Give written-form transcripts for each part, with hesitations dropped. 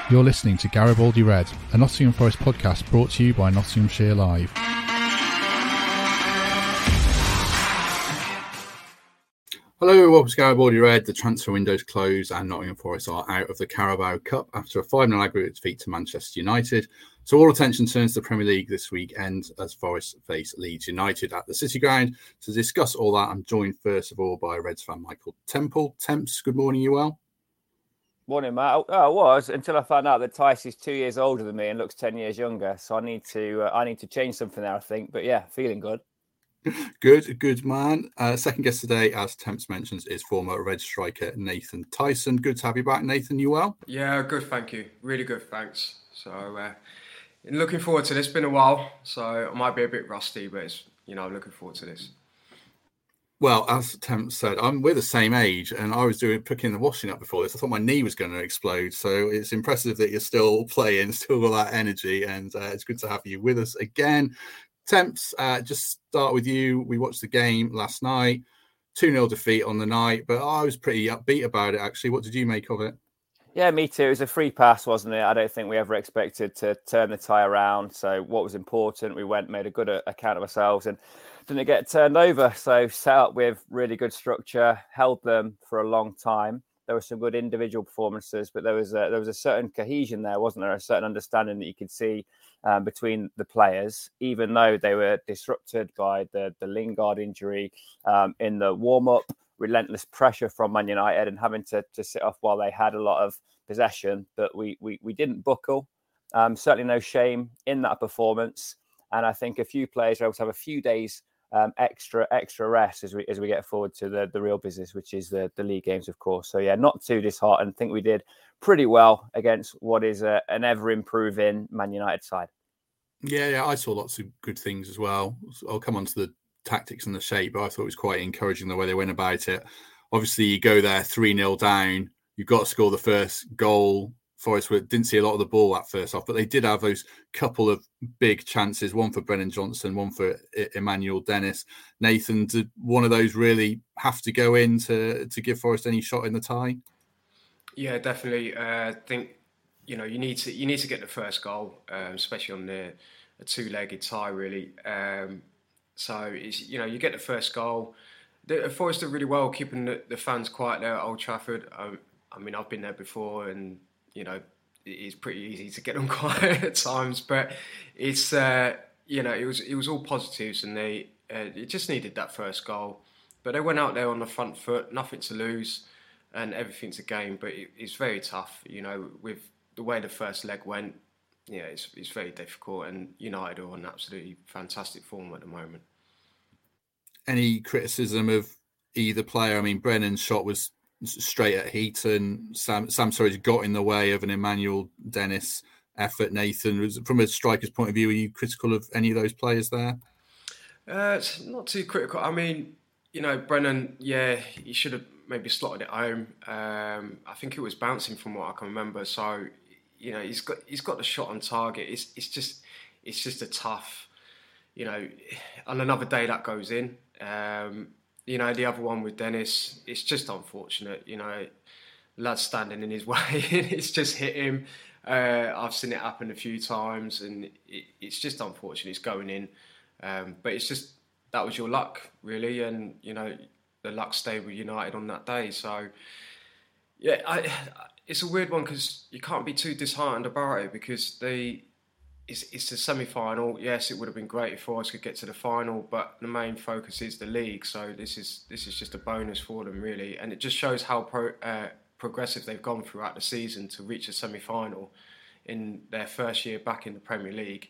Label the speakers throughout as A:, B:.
A: You're listening to Garibaldi Red, a Nottingham Forest podcast brought to you by Nottinghamshire Live.
B: Hello, welcome to Garibaldi Red. The transfer window's closed and Nottingham Forest are out of the Carabao Cup after a 5-0 aggregate defeat to Manchester United. So all attention turns to the Premier League this weekend as Forest face Leeds United at the City Ground. To discuss all that, I'm joined first of all by Reds fan Michael Temple. Temps, good morning, you well?
C: Morning, Matt. I was until I found out that Tice is 2 years older than me and looks 10 years younger. So I need to change something there, I think. But yeah, feeling good.
B: Good man. Second guest today, as Temps mentions, is former Red striker Nathan Tyson. Good to have you back, Nathan. You well?
D: Yeah, good, thank you. Really good, thanks. So looking forward to this. Been a while, so I might be a bit rusty, but it's, I'm looking forward to this.
B: Well, as Temp said, we're the same age, and I was picking the washing up before this. I thought my knee was going to explode, so it's impressive that you're still playing, still got that energy, and it's good to have you with us again. Temps, just start with you. We watched the game last night, 2-0 defeat on the night, but I was pretty upbeat about it, actually. What did you make of it?
C: Yeah, me too. It was a free pass, wasn't it? I don't think we ever expected to turn the tie around. So what was important, we made a good account of ourselves and didn't get turned over. So set up with really good structure, held them for a long time. There were some good individual performances, but there was a certain cohesion there, wasn't there? A certain understanding that you could see between the players, even though they were disrupted by the Lingard injury in the warm-up. Relentless pressure from Man United and having to sit off while they had a lot of possession, but we didn't buckle. Certainly no shame in that performance, and I think a few players are able to have a few days extra rest as we get forward to the real business, which is the league games, of course. So yeah, not too disheartened. I think we did pretty well against what is an ever improving Man United side. Yeah,
B: I saw lots of good things as well. I'll come on to the tactics and the shape, but I thought it was quite encouraging the way they went about it. Obviously, you go there 3-0 down, you've got to score the first goal. Forest didn't see a lot of the ball at first off, but they did have those couple of big chances, one for Brennan Johnson, one for Emmanuel Dennis. Nathan, did one of those really have to go in to give Forest any shot in the tie?
D: Yeah, definitely. I think you need to get the first goal, especially on a two-legged tie, really. So it's, you get the first goal. Forest did really well keeping the fans quiet there at Old Trafford. I've been there before, and it's pretty easy to get them quiet at times. But it's it was all positives, and they it just needed that first goal. But they went out there on the front foot, nothing to lose, and everything's a game. But it's very tough, with the way the first leg went. Yeah, it's very difficult, and United are on absolutely fantastic form at the moment.
B: Any criticism of either player? I mean, Brennan's shot was straight at Heaton. Sam Surridge got in the way of an Emmanuel Dennis effort. Nathan, from a striker's point of view, are you critical of any of those players there?
D: It's not too critical. I mean, Brennan, yeah, he should have maybe slotted it home. I think it was bouncing from what I can remember. So, he's got the shot on target. It's just a tough, on another day that goes in. The other one with Dennis, it's just unfortunate. Lad's standing in his way, it's just hit him. I've seen it happen a few times, and it's just unfortunate. It's going in, but it's just that was your luck, really, and the luck stayed with United on that day. So yeah, it's a weird one because you can't be too disheartened about it because it's a semi-final. Yes, it would have been great if Forest could get to the final, but the main focus is the league. So this is just a bonus for them, really, and it just shows how progressive they've gone throughout the season to reach a semi-final in their first year back in the Premier League.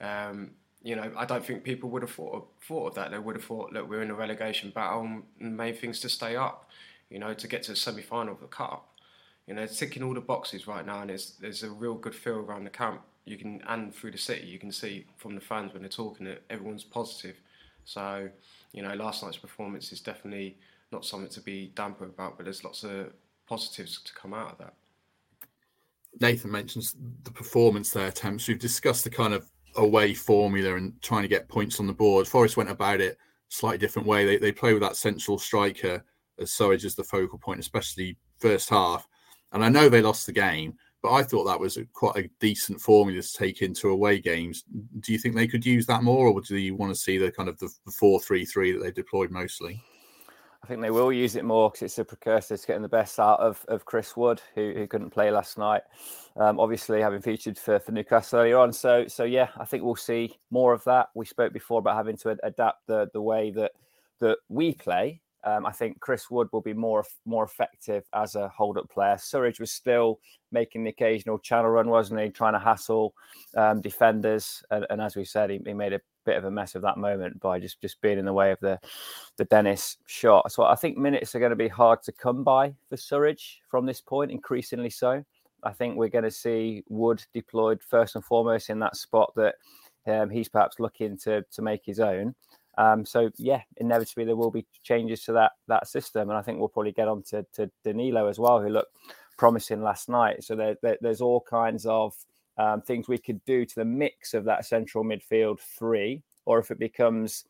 D: I don't think people would have thought of that. They would have thought, look, we're in a relegation battle, and the main thing's to stay up. To get to the semi-final of the Cup. It's ticking all the boxes right now, and there's a real good feel around the camp. And through the city, you can see from the fans when they're talking that everyone's positive. So, last night's performance is definitely not something to be damper about, but there's lots of positives to come out of that.
B: Nathan mentions the performance there, Temps. We've discussed the kind of away formula and trying to get points on the board. Forest went about it a slightly different way. They play with that central striker as Surridge as the focal point, especially first half. And I know they lost the game, But I thought that was quite a decent formula to take into away games. Do you think they could use that more, or do you want to see the kind of the 4-3-3 that they deployed mostly?
C: I think they will use it more because it's a precursor to getting the best out of Chris Wood, who couldn't play last night. Obviously, having featured for Newcastle earlier on. So yeah, I think we'll see more of that. We spoke before about having to adapt the way that we play. I think Chris Wood will be more effective as a hold-up player. Surridge was still making the occasional channel run, wasn't he? Trying to hassle defenders. And as we said, he made a bit of a mess of that moment by just being in the way of the Dennis shot. So I think minutes are going to be hard to come by for Surridge from this point, increasingly so. I think we're going to see Wood deployed first and foremost in that spot that he's perhaps looking to make his own. So yeah, inevitably there will be changes to that system, and I think we'll probably get on to Danilo as well, who looked promising last night. So there's all kinds of things we could do to the mix of that central midfield three, or if it becomes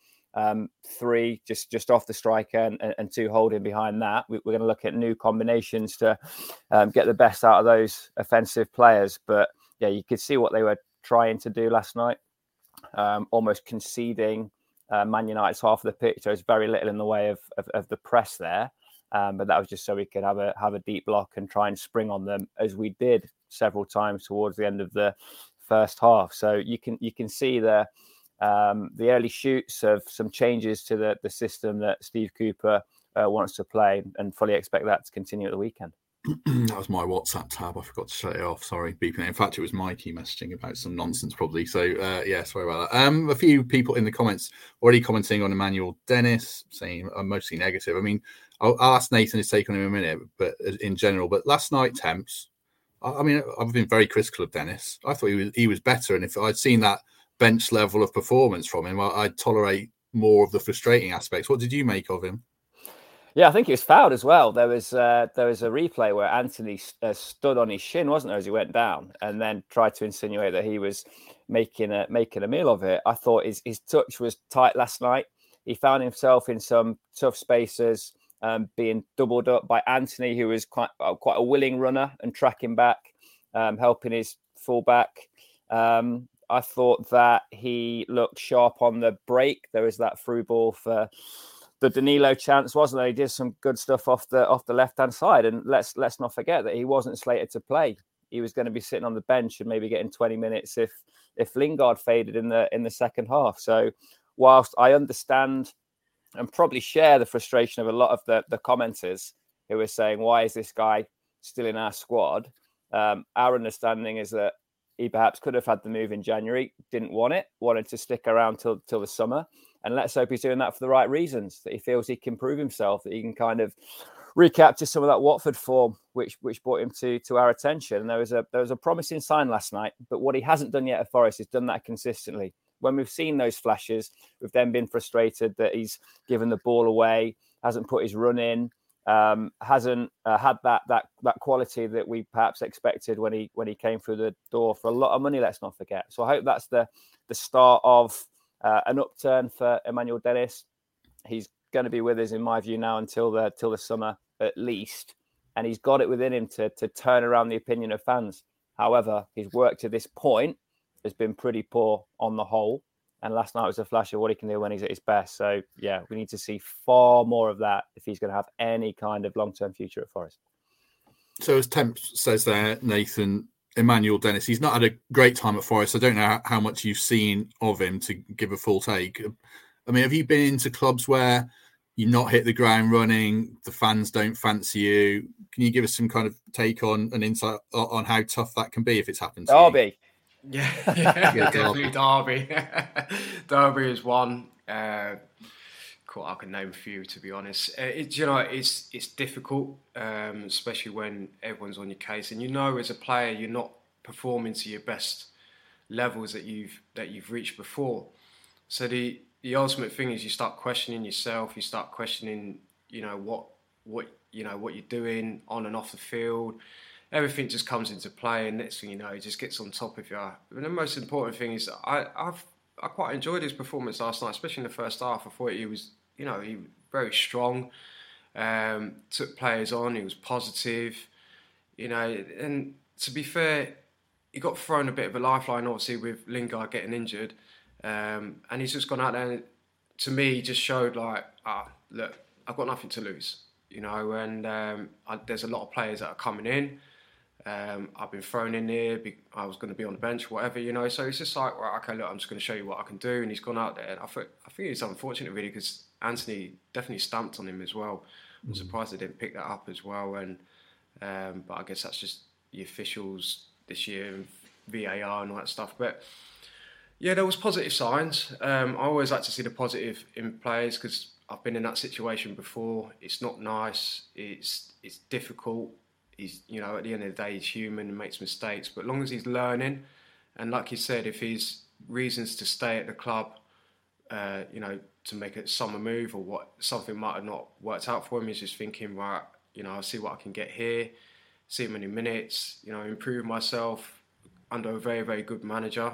C: three just off the striker and two holding behind that, we're going to look at new combinations to get the best out of those offensive players. But yeah, you could see what they were trying to do last night, almost conceding Man United's half of the pitch. There's very little in the way of the press there, but that was just so we could have a deep block and try and spring on them, as we did several times towards the end of the first half. So you can see the early shoots of some changes to the system that Steve Cooper wants to play, and fully expect that to continue at the weekend.
B: That was my WhatsApp tab. I forgot to shut it off. Sorry, beeping it. In fact, it was Mikey messaging about some nonsense, probably. So, yeah, sorry about that. A few people in the comments already commenting on Emmanuel Dennis, saying mostly negative. I mean, I'll ask Nathan his take on him in a minute, but in general. But last night, Temps, I mean, I've been very critical of Dennis. I thought he was better, and if I'd seen that bench level of performance from him, I'd tolerate more of the frustrating aspects. What did you make of him?
C: Yeah, I think he was fouled as well. There was a replay where Anthony stood on his shin, wasn't there, as he went down, and then tried to insinuate that he was making a meal of it. I thought his touch was tight last night. He found himself in some tough spaces, being doubled up by Anthony, who was quite a willing runner and tracking back, helping his fullback. I thought that he looked sharp on the break. There was that through ball for the Danilo chance, wasn't there? He did some good stuff off the left-hand side, and let's not forget that he wasn't slated to play. He was going to be sitting on the bench and maybe getting 20 minutes if Lingard faded in the second half. So whilst I understand and probably share the frustration of a lot of the commenters who are saying, why is this guy still in our squad? Our understanding is that he perhaps could have had the move in January, didn't want it, wanted to stick around till the summer. And let's hope he's doing that for the right reasons, that he feels he can prove himself, that he can kind of recapture some of that Watford form, which brought him to our attention. And there was a promising sign last night, but what he hasn't done yet at Forest is done that consistently. When we've seen those flashes, we've then been frustrated that he's given the ball away, hasn't put his run in, hasn't had that quality that we perhaps expected when he came through the door for a lot of money. Let's not forget. So I hope that's the start of an upturn for Emmanuel Dennis. He's going to be with us, in my view, now until the summer at least, and he's got it within him to turn around the opinion of fans. However, his work to this point has been pretty poor on the whole, and last night was a flash of what he can do when he's at his best. So yeah, we need to see far more of that if he's going to have any kind of long-term future at Forest.
B: So as Temp says there, Nathan, Emmanuel Dennis, he's not had a great time at Forest. I don't know how much you've seen of him to give a full take. I mean, have you been into clubs where you not hit the ground running, the fans don't fancy you? Can you give us some kind of take on an insight on how tough that can be if it's happened to
C: Derby.
B: you?
D: Yeah, definitely Derby. Derby is one. Cool, I can name a few, to be honest. It's difficult, especially when everyone's on your case, and as a player you're not performing to your best levels that you've reached before. So the ultimate thing is you start questioning yourself. You start questioning, what you're doing on and off the field. Everything just comes into play, and next thing you know, it just gets on top of you. And the most important thing is I quite enjoyed his performance last night, especially in the first half. I thought he was, he was very strong, took players on, he was positive, and to be fair, he got thrown a bit of a lifeline, obviously, with Lingard getting injured. And he's just gone out there and, to me, just showed like, look, I've got nothing to lose, you know, and there's a lot of players that are coming in. I've been thrown in there. I was going to be on the bench, whatever, you know. So it's just like, well, okay, look, I'm just going to show you what I can do. And he's gone out there. And I think it's unfortunate, really, because Antony definitely stamped on him as well. I'm surprised they didn't pick that up as well. And but I guess that's just the officials this year and VAR and all that stuff. But yeah, there was positive signs. I always like to see the positive in players because I've been in that situation before. It's not nice. It's difficult. He's, you know, at the end of the day, he's human and makes mistakes. But as long as he's learning, and like you said, if his reasons to stay at the club, you know, to make a summer move or what, something might have not worked out for him, he's just thinking, right, you know, I'll see what I can get here, see how many minutes, you know, improve myself under a very, very good manager.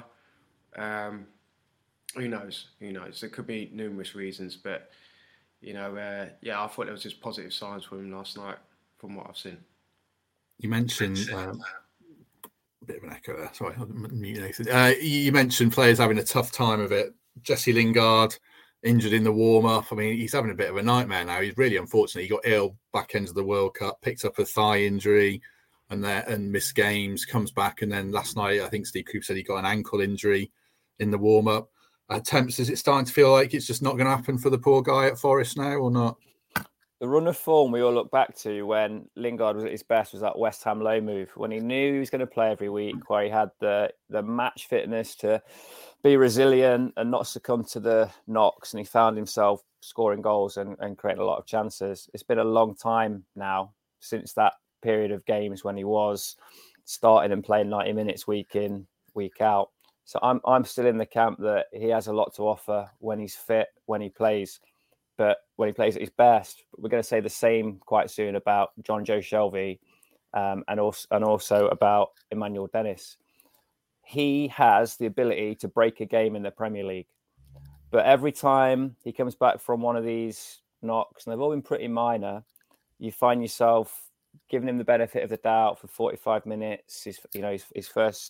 D: Who knows? Who knows? There could be numerous reasons, but, you know, yeah, I thought there was just positive signs for him last night from what I've seen.
B: You mentioned a bit of an echo there. Sorry, I'm muting Nathan. You mentioned players having a tough time of it. Jesse Lingard injured in the warm-up. I mean, he's having a bit of a nightmare now. He's really unfortunate. He got ill back end of the World Cup, picked up a thigh injury, and missed games. Comes back, and then last night I think Steve Cooper said he got an ankle injury in the warm-up. Is it starting to feel like it's just not going to happen for the poor guy at Forest now, or not?
C: The run of form we all look back to when Lingard was at his best was that West Ham low move, when he knew he was going to play every week, where he had the match fitness to be resilient and not succumb to the knocks, and he found himself scoring goals and creating a lot of chances. It's been a long time now since that period of games when he was starting and playing 90 minutes week in, week out. So I'm still in the camp that he has a lot to offer when he's fit, when he plays. But when he plays at his best, we're going to say the same quite soon about John Joe Shelvey and also about Emmanuel Dennis. He has the ability to break a game in the Premier League. But every time he comes back from one of these knocks, and they've all been pretty minor, you find yourself giving him the benefit of the doubt for 45 minutes, his first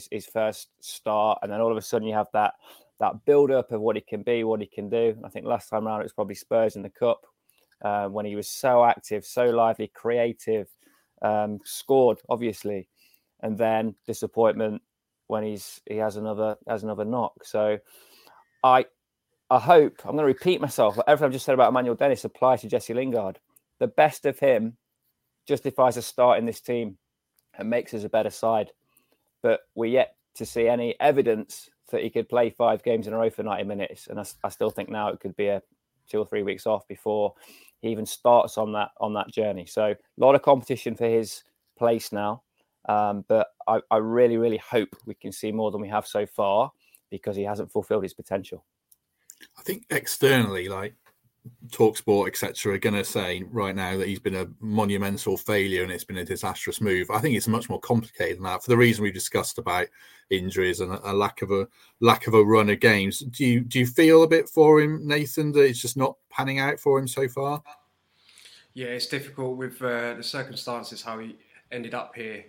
C: start, and then all of a sudden you have that build-up of what he can be, what he can do. And I think last time around it was probably Spurs in the Cup when he was so active, so lively, creative, scored, obviously. And then disappointment when he has another knock. So I hope, I'm going to repeat myself, but everything I've just said about Emmanuel Dennis applies to Jesse Lingard. The best of him justifies a start in this team and makes us a better side. But we're yet to see any evidence that he could play 5 games in a row for 90 minutes. And I still think now it could be a 2 or 3 weeks off before he even starts on that journey. So a lot of competition for his place now. But I really, really hope we can see more than we have so far because he hasn't fulfilled his potential.
B: I think externally, like TalkSport, etc., are going to say right now that he's been a monumental failure and it's been a disastrous move. I think it's much more complicated than that for the reason we discussed about injuries and a lack of a run of games. Do you feel a bit for him, Nathan, that it's just not panning out for him so far?
D: Yeah, it's difficult with the circumstances how he ended up here.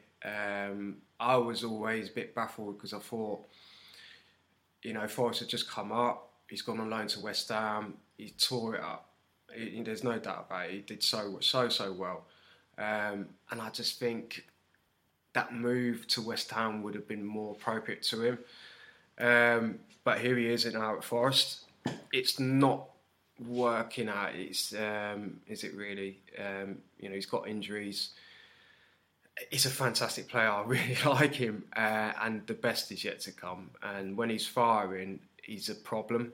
D: I was always a bit baffled because I thought, Forrest had just come up. He's gone on loan to West Ham. He tore it up. There's no doubt about it. He did so well. And I just think that move to West Ham would have been more appropriate to him. But here he is now at Forest. It's not working out. Is it really? He's got injuries. He's a fantastic player. I really like him. And the best is yet to come. And when he's firing, he's a problem.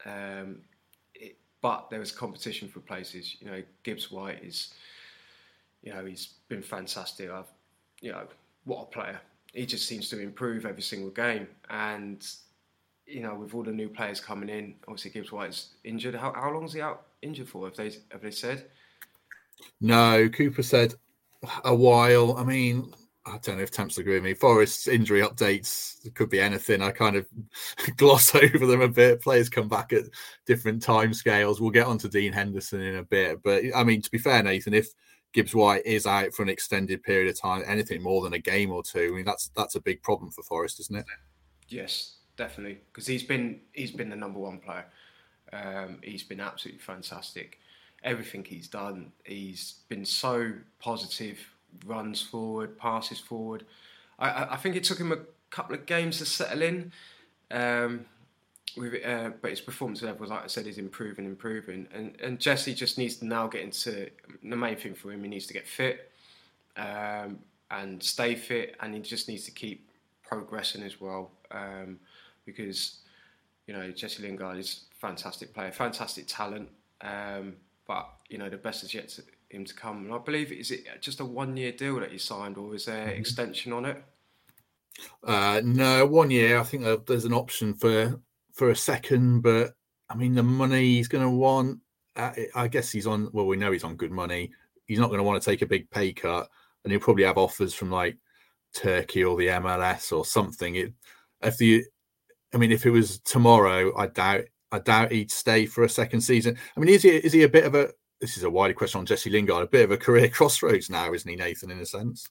D: But there is competition for places. Gibbs White is, he's been fantastic. What a player. He just seems to improve every single game. And, with all the new players coming in, obviously Gibbs White's injured. How long is he out injured for? Have they said?
B: No, Cooper said a while. I mean, I don't know if Temps agree with me. Forest's injury updates, it could be anything. I kind of gloss over them a bit. Players come back at different time scales. We'll get on to Dean Henderson in a bit. But, I mean, to be fair, Nathan, if Gibbs White is out for an extended period of time, anything more than a game or two, I mean, that's a big problem for Forest, isn't it?
D: Yes, definitely, because he's been the number one player. He's been absolutely fantastic. Everything he's done, he's been so positive. Runs forward, passes forward. I think it took him a couple of games to settle in. But his performance levels, like I said, is improving. And Jesse just needs to now get into the main thing for him. He needs to get fit and stay fit, and he just needs to keep progressing as well. Because Jesse Lingard is a fantastic player, fantastic talent. But the best is yet to him to come. And I believe, is it just a 1-year deal that he signed, or is there extension on it?
B: No, 1 year. I think there's an option for a second, but I mean, the money he's going to want, I guess he's on. Well, we know he's on good money. He's not going to want to take a big pay cut, and he'll probably have offers from like Turkey or the MLS or something. If it was tomorrow, I doubt he'd stay for a second season. I mean, is he a bit of a? This is a wider question on Jesse Lingard. A bit of a career crossroads now, isn't he, Nathan? In a sense.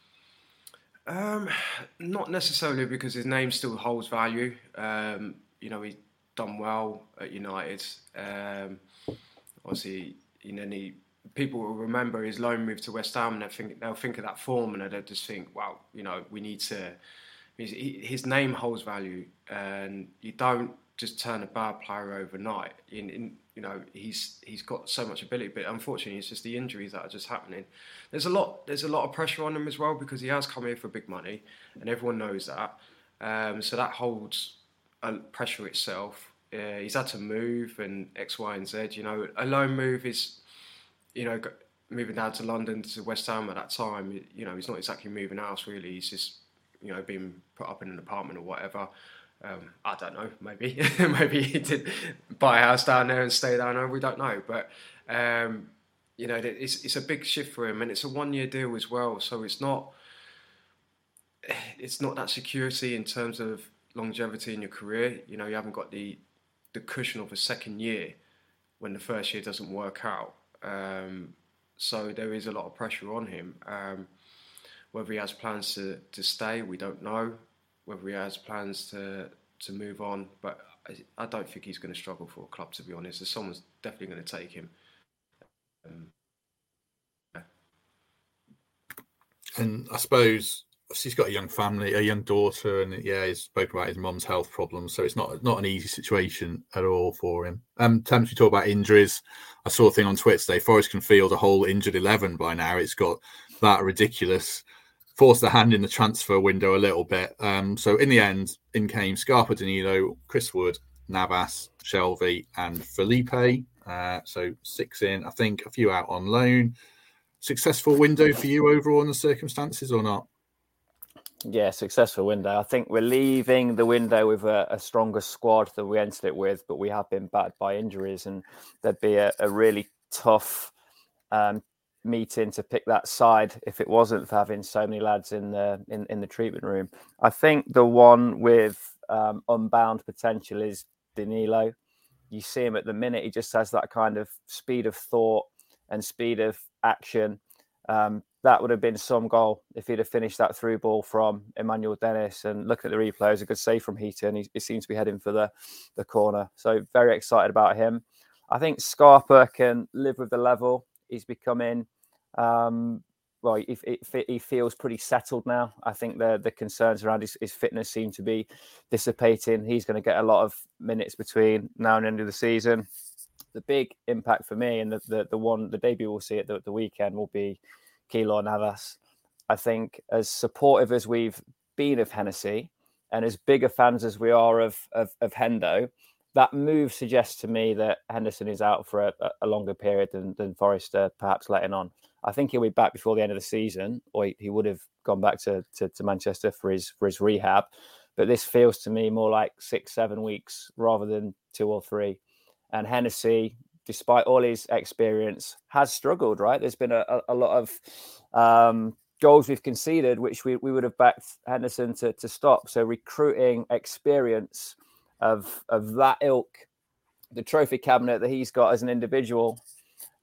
D: Not necessarily, because his name still holds value. He's done well at United. Obviously, people will remember his loan move to West Ham, and they'll think of that form, and they'll just think, wow, we need to. His name holds value, and you don't just turn a bad player overnight. He's got so much ability, but unfortunately, it's just the injuries that are just happening. There's a lot of pressure on him as well, because he has come here for big money, and everyone knows that. So that holds pressure itself. He's had to move and X, Y, and Z. A loan move is, moving down to London to West Ham at that time. He's not exactly moving house really. He's just, being put up in an apartment or whatever. I don't know. Maybe he did buy a house down there and stay down there. We don't know, but it's a big shift for him, and it's a 1-year deal as well. So it's not that security in terms of longevity in your career. You haven't got the cushion of a second year when the first year doesn't work out. So there is a lot of pressure on him. Whether he has plans to stay, we don't know. Whether he has plans to move on, but I don't think he's going to struggle for a club, to be honest. Someone's definitely going to take him.
B: And I suppose he's got a young family, a young daughter, and he's spoken about his mum's health problems, so it's not an easy situation at all for him. Temps, we talk about injuries. I saw a thing on Twitter today. Forest can field a whole injured 11 by now. It's got that ridiculous. Forced their hand in the transfer window a little bit. So in the end, in came Scarpa, Danilo, Chris Wood, Navas, Shelvey, and Felipe. So 6 in, I think, a few out on loan. Successful window for you overall in the circumstances, or not?
C: Yeah, successful window. I think we're leaving the window with a stronger squad than we entered it with, but we have been battered by injuries, and there'd be a really tough meeting to pick that side if it wasn't for having so many lads in the treatment room. I think the one with unbound potential is Danilo. You see him at the minute; he just has that kind of speed of thought and speed of action. That would have been some goal if he'd have finished that through ball from Emmanuel Dennis. And look at the replay; it was a good save from Heaton. He seems to be heading for the corner. So very excited about him. I think Scarpa can live with the level. He's becoming, he feels pretty settled now. I think the concerns around his fitness seem to be dissipating. He's going to get a lot of minutes between now and the end of the season. The big impact for me, and the debut we'll see at the weekend, will be Keylor Navas. I think as supportive as we've been of Hennessy, and as big a fans as we are of Hendo, that move suggests to me that Henderson is out for a longer period than Forest perhaps letting on. I think he'll be back before the end of the season, or he would have gone back to Manchester for his rehab. But this feels to me more like 6-7 weeks rather than 2 or 3. And Hennessy, despite all his experience, has struggled, right? There's been a lot of goals we've conceded, which we would have backed Henderson to stop. So recruiting experience of that ilk, the trophy cabinet that he's got as an individual,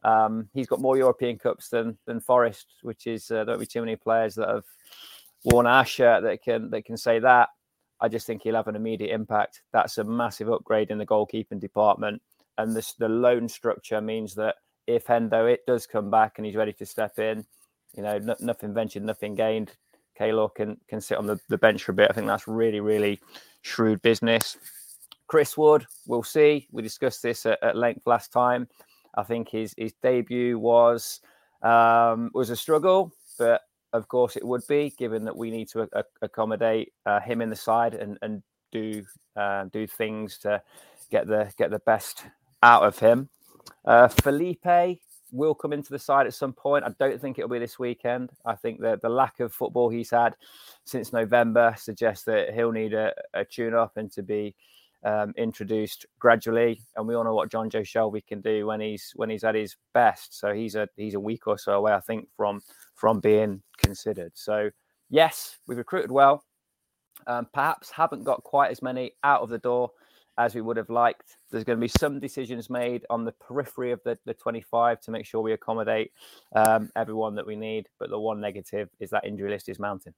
C: He's got more European Cups than Forest, which is there won't be too many players that have worn our shirt that can say that. I just think he'll have an immediate impact. That's a massive upgrade in the goalkeeping department, and the loan structure means that if Hendo it does come back and he's ready to step in, nothing ventured, nothing gained. Keylor can sit on the bench for a bit. I think that's really, really shrewd business. Chris Wood, we'll see. We discussed this at length last time. I think his debut was a struggle, but of course it would be, given that we need to accommodate him in the side and do things to get the best out of him. Felipe will come into the side at some point. I don't think it'll be this weekend. I think that the lack of football he's had since November suggests that he'll need a tune-up and to be introduced gradually. And we all know what John Joe Shelby can do when he's at his best. So he's a week or so away, I think, from being considered. So yes, we've recruited well. Perhaps haven't got quite as many out of the door as we would have liked. There's going to be some decisions made on the periphery of the 25 to make sure we accommodate everyone that we need. But the one negative is that injury list is mounting.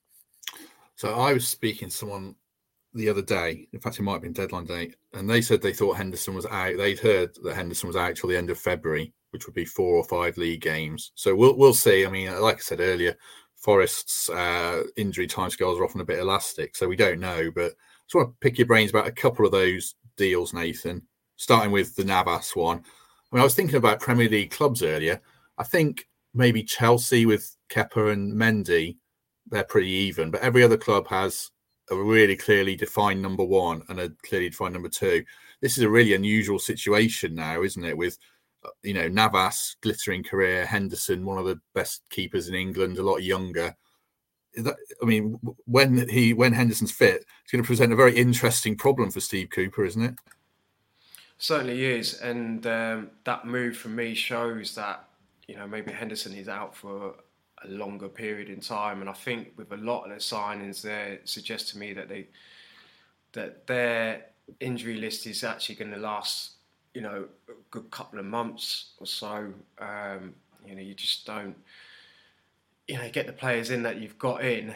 B: So I was speaking to someone the other day, in fact, it might have been deadline day, and they said they thought Henderson was out. They'd heard that Henderson was out till the end of February, which would be 4 or 5 league games. So we'll see. I mean, like I said earlier, Forest's injury timescales are often a bit elastic, so we don't know. But I just want to pick your brains about a couple of those deals, Nathan, starting with the Navas one. I mean, I was thinking about Premier League clubs earlier. I think maybe Chelsea with Kepa and Mendy, they're pretty even, but every other club has a really clearly defined number one and a clearly defined number two. This is a really unusual situation now, isn't it? With, Navas, glittering career, Henderson, one of the best keepers in England, a lot younger. When Henderson's fit, it's going to present a very interesting problem for Steve Cooper, isn't it?
D: Certainly is. And that move for me shows that, maybe Henderson is out for a longer period in time, and I think with a lot of the signings there, it suggests to me that their injury list is actually going to last, a good couple of months or so. You just don't, get the players in that you've got in.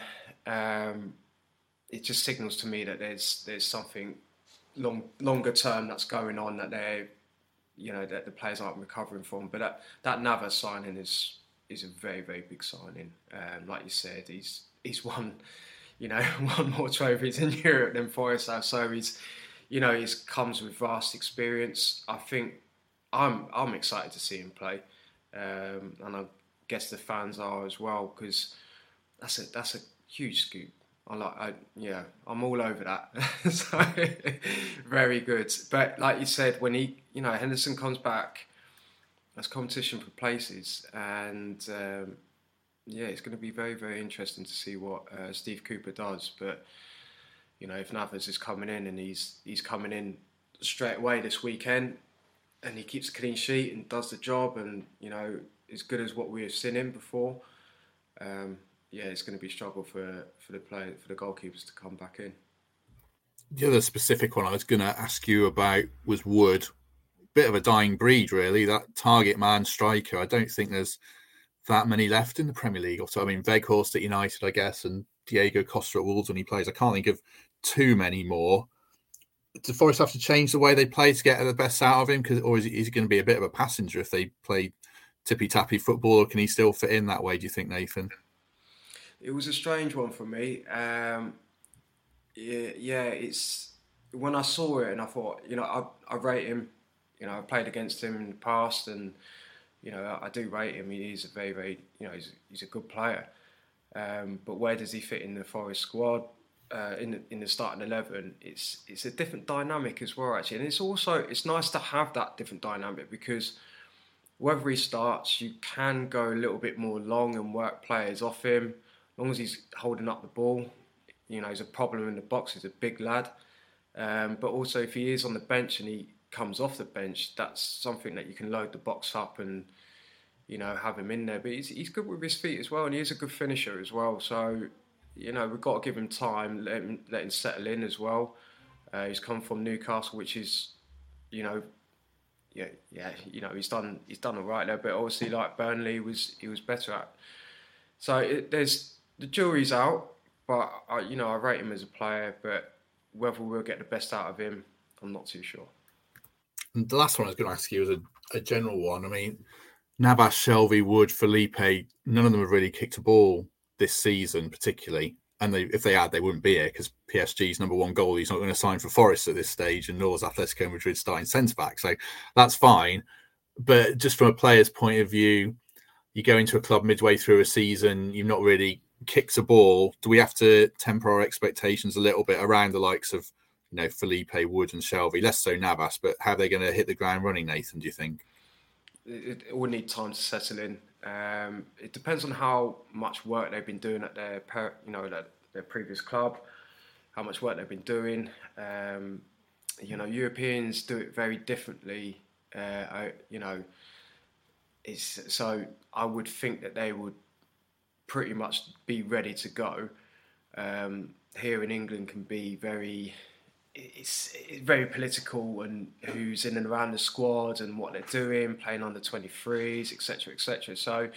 D: It just signals to me that there's something longer term that's going on that that the players aren't recovering from. But that Navas signing is a very, very big signing. Like you said, he's won, won more trophies in Europe than Forest have. So he's comes with vast experience. I think I'm excited to see him play, and I guess the fans are as well, because that's a huge scoop. I'm all over that. So very good. But like you said, when Henderson comes back, there's competition for places, and it's going to be very, very interesting to see what Steve Cooper does. But if Navas is coming in and he's coming in straight away this weekend, and he keeps a clean sheet and does the job, and as good as what we have seen him before, it's going to be a struggle for the goalkeepers to come back in.
B: The other specific one I was going to ask you about was Wood. Bit of a dying breed, really, that target man striker. I don't think there's that many left in the Premier League. Also, I mean, Weghorst at United, I guess, and Diego Costa at Wolves when he plays. I can't think of too many more. Does Forest have to change the way they play to get the best out of him? Or is he going to be a bit of a passenger if they play tippy-tappy football, or can he still fit in that way, do you think, Nathan?
D: It was a strange one for me. It's when I saw it and I thought, I rate him. I've played against him in the past, and I do rate him. He's a very, very, he's a good player. But where does he fit in the Forest squad? In the starting 11, it's a different dynamic as well, actually, and it's nice to have that different dynamic, because whether he starts, you can go a little bit more long and work players off him, as long as he's holding up the ball. He's a problem in the box. He's a big lad, but also if he is on the bench and he comes off the bench, that's something that you can load the box up and have him in there. But he's good with his feet as well, and he is a good finisher as well. So we've got to give him time, let him settle in as well. He's come from Newcastle, which is he's done all right there, but obviously like Burnley he was better at. So there's the jury's out, but I rate him as a player, but whether we'll get the best out of him, I'm not too sure.
B: And the last one I was going to ask you was a general one. I mean, Navas, Shelvey, Wood, Felipe, none of them have really kicked a ball this season, particularly. And if they had, they wouldn't be here because PSG's number one goalie is not going to sign for Forest at this stage, and nor is Atletico Madrid starting centre back. So that's fine. But just from a player's point of view, you go into a club midway through a season, you've not really kicked a ball. Do we have to temper our expectations a little bit around the likes of, Felipe, Wood, and Shelvey? Less so Navas, but how are they going to hit the ground running, Nathan? Do you think?
D: It will need time to settle in. It depends on how much work they've been doing at their previous club, how much work they've been doing. Europeans do it very differently. So I would think that they would pretty much be ready to go. Here in England can be it's very political, and who's in and around the squad and what they're doing, playing under 23s, etc., etc. So,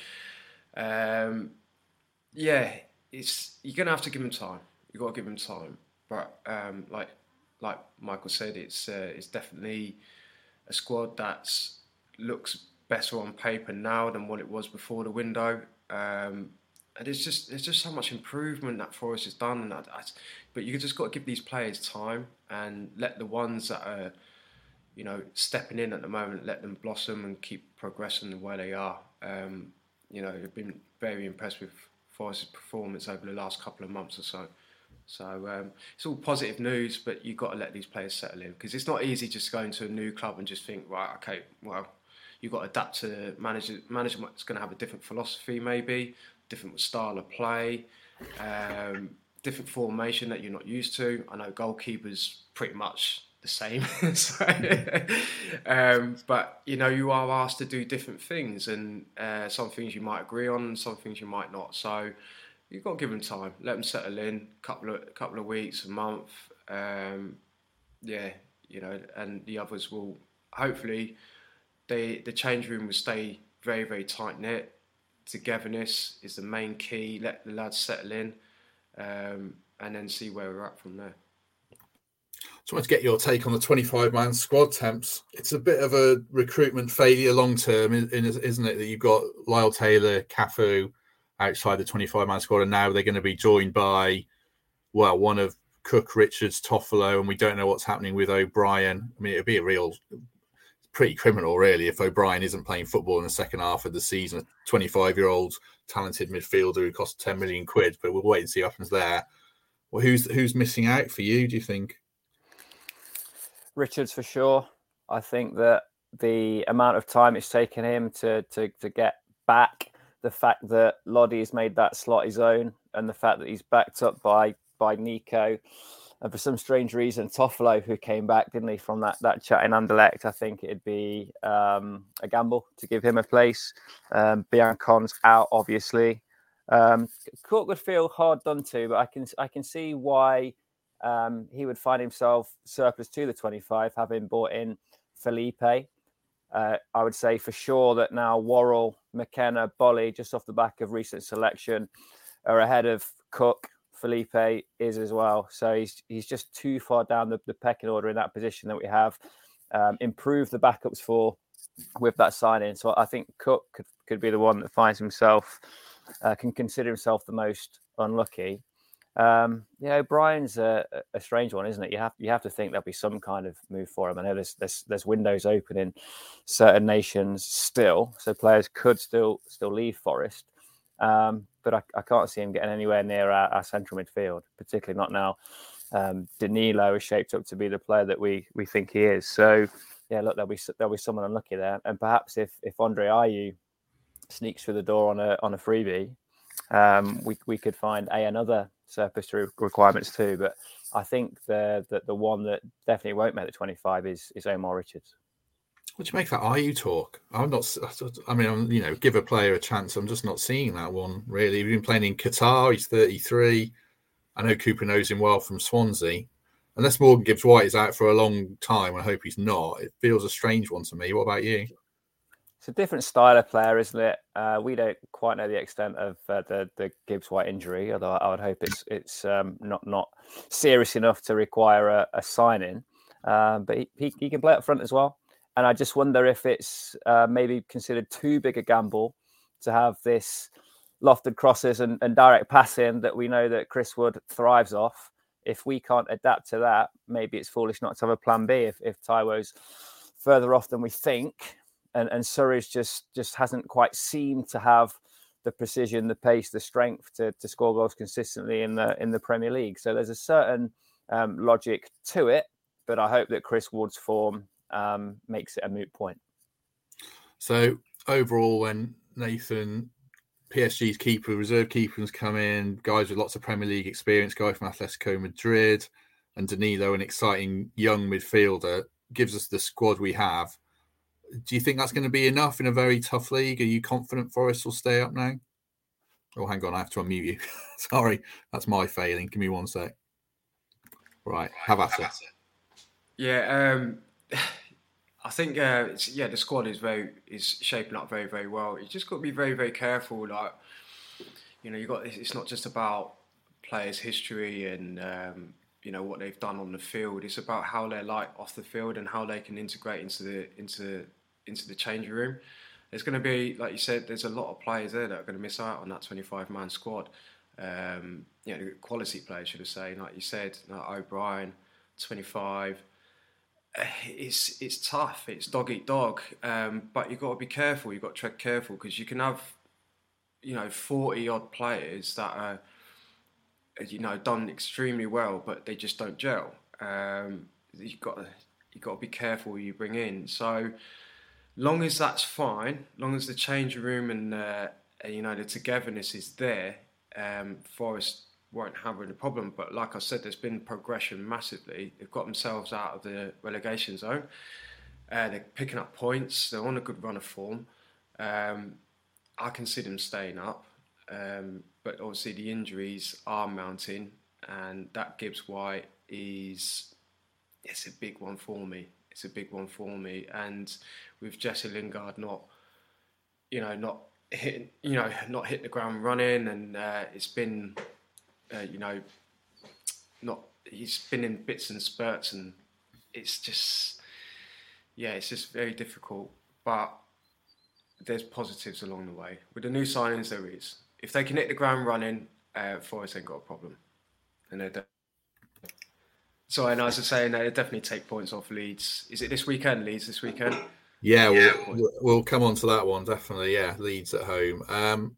D: you're gonna have to give them time. You got to give them time. But like Michael said, it's definitely a squad that looks better on paper now than what it was before the window. And there's just so much improvement that Forest has done, but you just got to give these players time and let the ones that are, stepping in at the moment, let them blossom and keep progressing the way they are. I've been very impressed with Forest's performance over the last couple of months or so. So it's all positive news, but you've got to let these players settle in, because it's not easy just going to a new club and just think, right, okay, well, you've got to adapt to management's going to have a different philosophy, maybe different style of play, different formation that you're not used to. I know goalkeepers pretty much the same, but you are asked to do different things, and some things you might agree on, and some things you might not. So you've got to give them time, let them settle in, couple of weeks, a month, and the others will hopefully. The change room will stay very, very tight knit. Togetherness is the main key. Let the lads settle in, and then see where we're at from there.
B: Just wanted to get your take on the 25-man squad, Temps. It's a bit of a recruitment failure long term, isn't it? That you've got Lyle Taylor, Cafu outside the 25-man squad, and now they're going to be joined by, one of Cook, Richards, Toffolo, and we don't know what's happening with O'Brien. I mean, it'd be pretty criminal, really, if O'Brien isn't playing football in the second half of the season. A 25-year-old talented midfielder who cost 10 million quid, but we'll wait and see what happens there. Well, who's missing out for you, do you think?
C: Richards for sure. I think that the amount of time it's taken him to get back, the fact that Lodi's made that slot his own, and the fact that he's backed up by Nico. And for some strange reason, Toffolo, who came back, didn't he, from that chat in Anderlecht, I think it'd be a gamble to give him a place. Biancon's out, obviously. Cook would feel hard done to, but I can see why he would find himself surplus to the 25, having bought in Felipe. I would say for sure that now Worrell, McKenna, Bolly, just off the back of recent selection, are ahead of Cook. Felipe is as well. So he's just too far down the pecking order in that position that we have. Improved the backups for with that signing. So I think Cook could be the one that finds himself, can consider himself the most unlucky. O'Brien's a strange one, isn't it? You have to think there'll be some kind of move for him. I know there's windows open in certain nations still, so players could still leave Forest. But I can't see him getting anywhere near our central midfield, particularly not now. Danilo is shaped up to be the player that we think he is. So, yeah, look, there'll be someone unlucky there, and perhaps if Andre Ayew sneaks through the door on a freebie, we could find another surplus requirements too. But I think the one that definitely won't make the 25 is Omar Richards.
B: What do you make that Ayew talk? Give a player a chance. I'm just not seeing that one, really. He's been playing in Qatar. He's 33. I know Cooper knows him well from Swansea. unless Morgan Gibbs-White is out for a long time, I hope he's not. It feels a strange one to me. What about you?
C: It's a different style of player, isn't it? We don't quite know the extent of the Gibbs-White injury, although I would hope it's not serious enough to require a sign-in. But he can play up front as well. And I just wonder if it's maybe considered too big a gamble to have this lofted crosses and direct passing that we know that Chris Wood thrives off. If we can't adapt to that, maybe it's foolish not to have a plan B if Taiwo's further off than we think. And Surridge just hasn't quite seemed to have the precision, the pace, the strength to score goals consistently in the Premier League. So there's a certain logic to it, but I hope that Chris Wood's form makes it a moot point.
B: So overall, when Nathan, PSG's keeper, reserve keepers come in, guys with lots of Premier League experience, guy from Atletico Madrid, and Danilo, an exciting young midfielder, gives us the squad we have. Do you think that's going to be enough in a very tough league? Are you confident Forest will stay up now? Oh, hang on, I have to unmute you. Sorry, that's my failing. Give me one sec. Right, have at it.
D: Yeah, I think the squad is shaping up very, very well. You just got to be very, very careful. Like, it's not just about players' history and what they've done on the field. It's about how they're like off the field and how they can integrate into the changing room. There's going to be, like you said, there's a lot of players there that are going to miss out on that 25-man squad. Quality players, should I say? Like you said, like O'Brien, 25. It's tough. It's dog eat dog. But you've got to be careful. You've got to tread careful because you can have, 40 odd players that are, done extremely well, but they just don't gel. You've got to be careful who you bring in. So long as that's fine, long as the changing room and the togetherness is there, Forest won't have any problem. But like I said, there's been progression massively. They've got themselves out of the relegation zone. They're picking up points. They're on a good run of form. I can see them staying up. But obviously the injuries are mounting, and that Gibbs-White it's a big one for me. It's a big one for me. And with Jesse Lingard not hit the ground running, and it's been, he's been in bits and spurts, and it's just very difficult. But there's positives along the way. With the new signings, there is. If they can hit the ground running, Forest ain't got a problem. And and as I was saying, they definitely take points off Leeds. Is it this weekend, Leeds, this weekend?
B: Yeah, we'll come on to that one, definitely. Yeah, Leeds at home.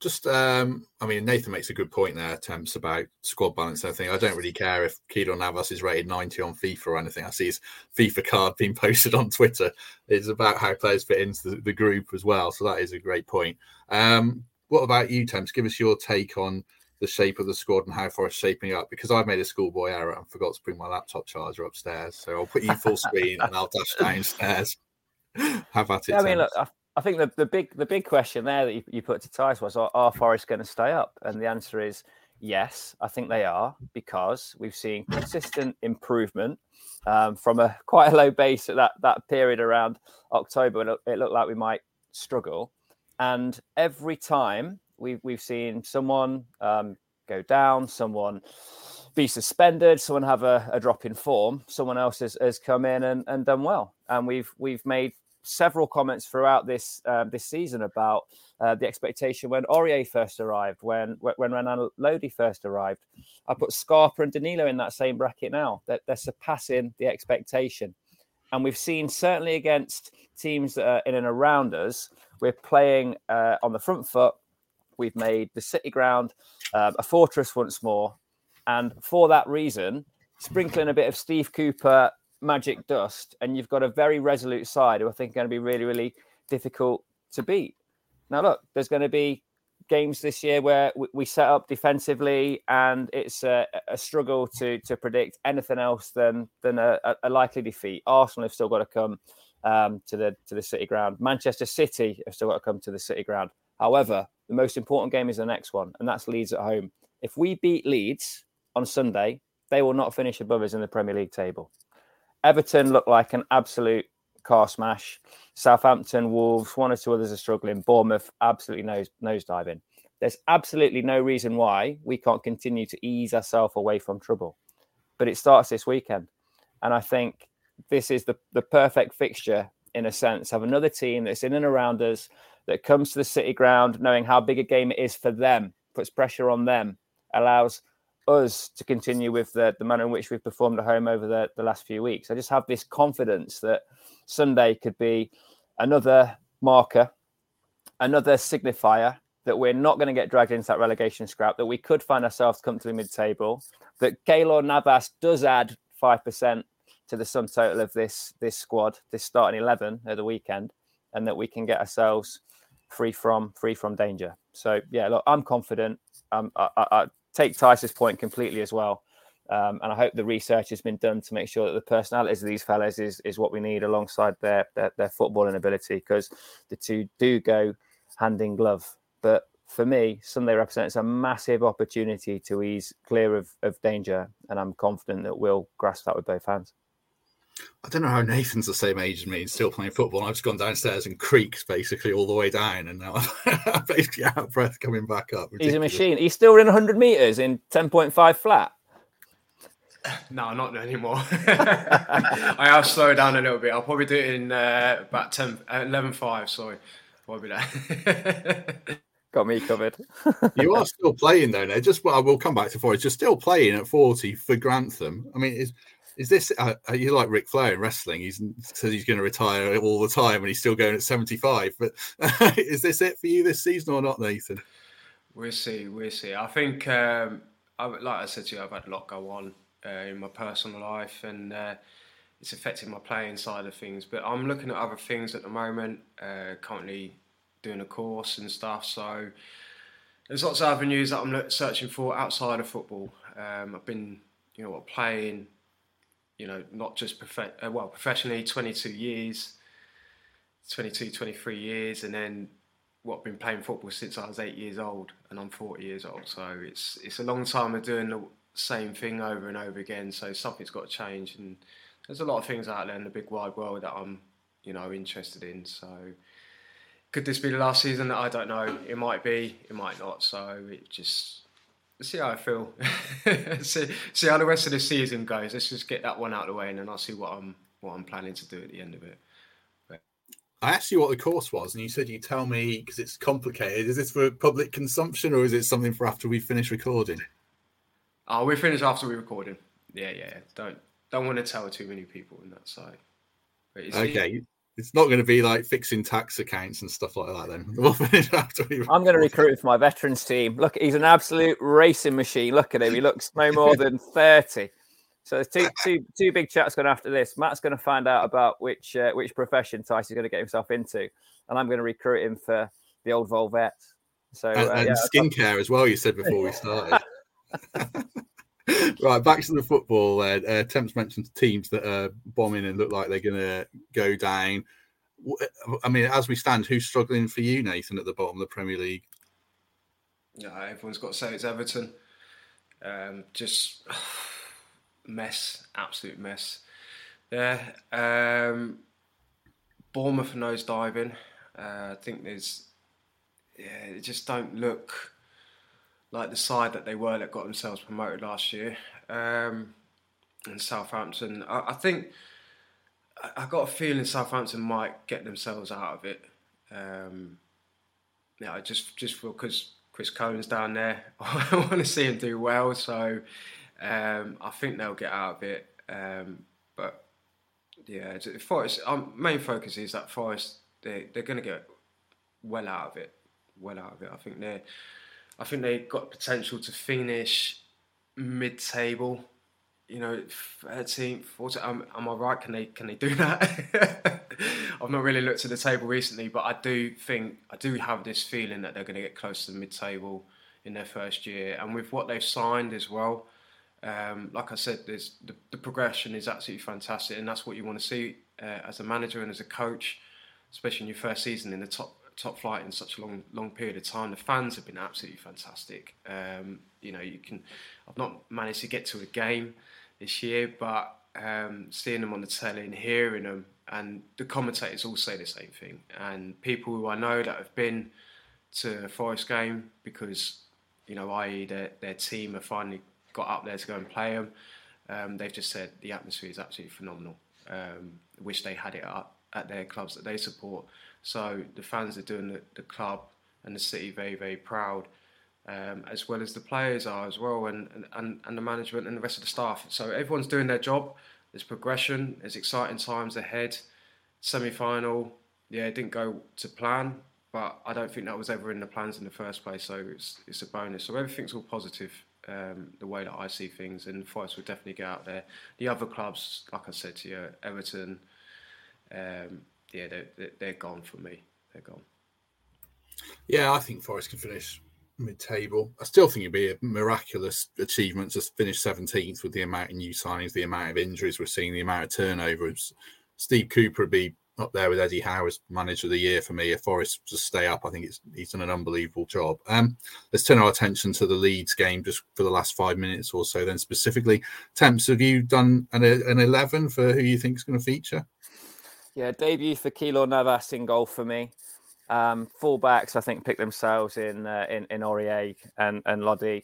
B: Nathan makes a good point there, Temps, about squad balance and everything. I don't really care if Keylor Navas is rated 90 on FIFA or anything. I see his FIFA card being posted on Twitter. It's about how players fit into the group as well. So that is a great point. What about you, Temps? Give us your take on the shape of the squad and how Forest shaping up, because I've made a schoolboy error and forgot to bring my laptop charger upstairs. So I'll put you full screen and I'll dash downstairs. Have at it.
C: Yeah, I mean, look, I think the big question there that you put to Tice was, are Forest going to stay up? And the answer is yes, I think they are, because we've seen consistent improvement from quite a low base at that period around October. It looked like we might struggle. And every time we've seen someone go down, someone be suspended, someone have a drop in form, someone else has come in and done well. And we've made several comments throughout this season about the expectation when Aurier first arrived, when Renan Lodi first arrived. I put Scarpa and Danilo in that same bracket now. They're surpassing the expectation. And we've seen, certainly against teams that are in and around us, we're playing on the front foot. We've made the City ground a fortress once more. And for that reason, sprinkling a bit of Steve Cooper magic dust, and you've got a very resolute side who I think are going to be really, really difficult to beat. Now, look, there's going to be games this year where we set up defensively and it's a struggle to predict anything else than a likely defeat. Arsenal have still got to come to the City ground. Manchester City have still got to come to the City ground. However, the most important game is the next one, and that's Leeds at home. If we beat Leeds on Sunday, they will not finish above us in the Premier League table. Everton look like an absolute car smash. Southampton, Wolves, one or two others are struggling. Bournemouth absolutely nosediving. There's absolutely no reason why we can't continue to ease ourselves away from trouble. But it starts this weekend. And I think this is the perfect fixture, in a sense. Have another team that's in and around us, that comes to the City Ground, knowing how big a game it is for them, puts pressure on them, allows us to continue with the manner in which we've performed at home over the last few weeks. I just have this confidence that Sunday could be another marker, another signifier that we're not going to get dragged into that relegation scrap, that we could find ourselves comfortably mid-table, that Keylor Navas does add 5% to the sum total of this squad, this starting 11 at the weekend, and that we can get ourselves free from danger. So, yeah, look, I'm confident. I take Tice's point completely as well. And I hope the research has been done to make sure that the personalities of these fellas is what we need alongside their footballing ability, because the two do go hand in glove. But for me, Sunday represents a massive opportunity to ease clear of danger, and I'm confident that we'll grasp that with both hands.
B: I don't know how Nathan's the same age as me and still playing football. I've just gone downstairs and creaked basically all the way down, and now I'm basically out of breath coming back up. Ridiculous.
C: He's a machine. He's still running 100 metres in 10.5 flat.
D: No, not anymore. I have slowed down a little bit. I'll probably do it in about 11.5. Sorry, probably that.
C: Got me covered.
B: You are still playing though, now. We'll come back to Forest. You're still playing at 40 for Grantham. I mean, is this? You're like Ric Flair in wrestling. He says he's going to retire all the time, and he's still going at 75. But is this it for you this season or not, Nathan?
D: We'll see. I think, like I said to you, I've had a lot go on in my personal life, and it's affecting my playing side of things. But I'm looking at other things at the moment. Currently doing a course and stuff. So there's lots of avenues that I'm searching for outside of football. I've been, playing. Not just professionally, 23 years, and then I've been playing football since I was 8 years old, and I'm 40 years old. So it's a long time of doing the same thing over and over again. So something's got to change, and there's a lot of things out there in the big wide world that I'm, interested in. So could this be the last season? I don't know. It might be, it might not. So see how I feel. see how the rest of the season goes. Let's just get that one out of the way, and then I'll see what I'm planning to do at the end of it.
B: I asked you what the course was, and you said you'd tell me because it's complicated. Is this for public consumption, or is it something for after we finish recording?
D: Oh, we finish after we're recording. Yeah. Don't want to tell too many people on that side.
B: Okay. It's not going to be like fixing tax accounts and stuff like that then. We'll finish after we record.
C: I'm going to recruit him for my veterans team. Look, he's an absolute racing machine. Look at him. He looks no more than 30. So there's two big chats going after this. Matt's going to find out about which profession Tice is going to get himself into. And I'm going to recruit him for the old Volvet. So
B: and skincare as well, you said before we started. Right, back to the football. Temps mentioned teams that are bombing and look like they're going to go down. I mean, as we stand, who's struggling for you, Nathan, at the bottom of the Premier League?
D: Yeah, everyone's got to say it's Everton. Just mess, absolute mess. Yeah, Bournemouth nose diving. I think they just don't look like the side that they were that got themselves promoted last year. And Southampton, I think I got a feeling Southampton might get themselves out of it. I just feel because Chris Cohen's down there, I want to see him do well. So I think they'll get out of it. But yeah, Forest. Main focus is that Forest. They're going to get well out of it. I think they've got potential to finish mid-table, 13th, 14th. Am I right? Can they do that? I've not really looked at the table recently, but I do have this feeling that they're going to get close to the mid-table in their first year. And with what they've signed as well, like I said, the progression is absolutely fantastic, and that's what you want to see as a manager and as a coach, especially in your first season in the top top flight in such a long period of time. The fans have been absolutely fantastic. I've not managed to get to a game this year, but seeing them on the telly and hearing them, and the commentators all say the same thing. And people who I know that have been to a Forest game because, i.e. their team have finally got up there to go and play them, they've just said the atmosphere is absolutely phenomenal. Wish they had it at their clubs that they support. So the fans are doing the club and the city very, very proud, as well as the players are as well, and the management and the rest of the staff. So everyone's doing their job. There's progression. There's exciting times ahead. Semi-final, it didn't go to plan, but I don't think that was ever in the plans in the first place. So it's a bonus. So everything's all positive, the way that I see things, and Forest will definitely get out there. The other clubs, like I said to you, Everton, they're gone for me. They're gone.
B: Yeah, I think Forest can finish mid-table. I still think it'd be a miraculous achievement to finish 17th with the amount of new signings, the amount of injuries we're seeing, the amount of turnovers. Steve Cooper would be up there with Eddie Howe as manager of the year for me. If Forest just stay up, I think he's done an unbelievable job. Let's turn our attention to the Leeds game just for the last 5 minutes or so. Then specifically, Temps, have you done an 11 for who you think is going to feature?
C: Yeah, debut for Keylor Navas in goal for me. Fullbacks, I think, picked themselves in Aurier and Lodi.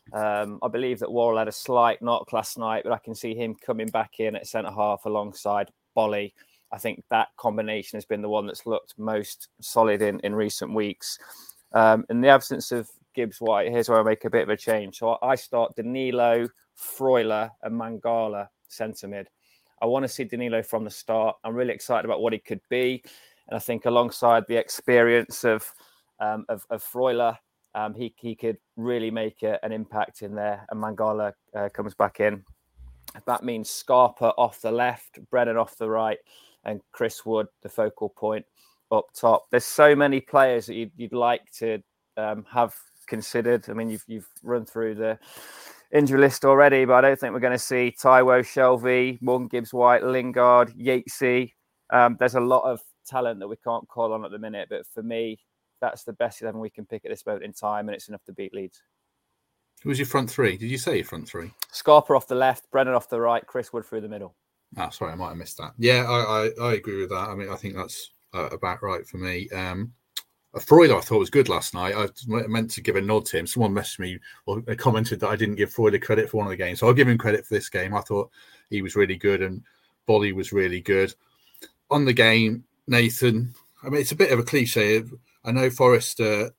C: I believe that Worrell had a slight knock last night, but I can see him coming back in at centre-half alongside Bolly. I think that combination has been the one that's looked most solid in recent weeks. In the absence of Gibbs-White, here's where I make a bit of a change. So I start Danilo, Freuler and Mangala centre-mid. I want to see Danilo from the start. I'm really excited about what he could be. And I think alongside the experience of Freuler, he could really make an impact in there. And Mangala comes back in. That means Scarpa off the left, Brennan off the right, and Chris Wood, the focal point, up top. There's so many players that you'd like to have considered. I mean, you've run through the injury list already, but I don't think we're going to see Taiwo, Shelvey, Morgan Gibbs-White, Lingard, Yatesy. There's a lot of talent that we can't call on at the minute, but for me, that's the best 11 we can pick at this moment in time, and it's enough to beat Leeds.
B: Who was your front three? Did you say your front three?
C: Scarpa off the left, Brennan off the right, Chris Wood through the middle.
B: Oh, sorry, I might have missed that. Yeah, I agree with that. I mean, I think that's about right for me. Freuler, I thought was good last night. I meant to give a nod to him. Someone messaged me or commented that I didn't give Freuler credit for one of the games. So I'll give him credit for this game. I thought he was really good and Bolly was really good. On the game, Nathan, I mean, it's a bit of a cliche. I know Forest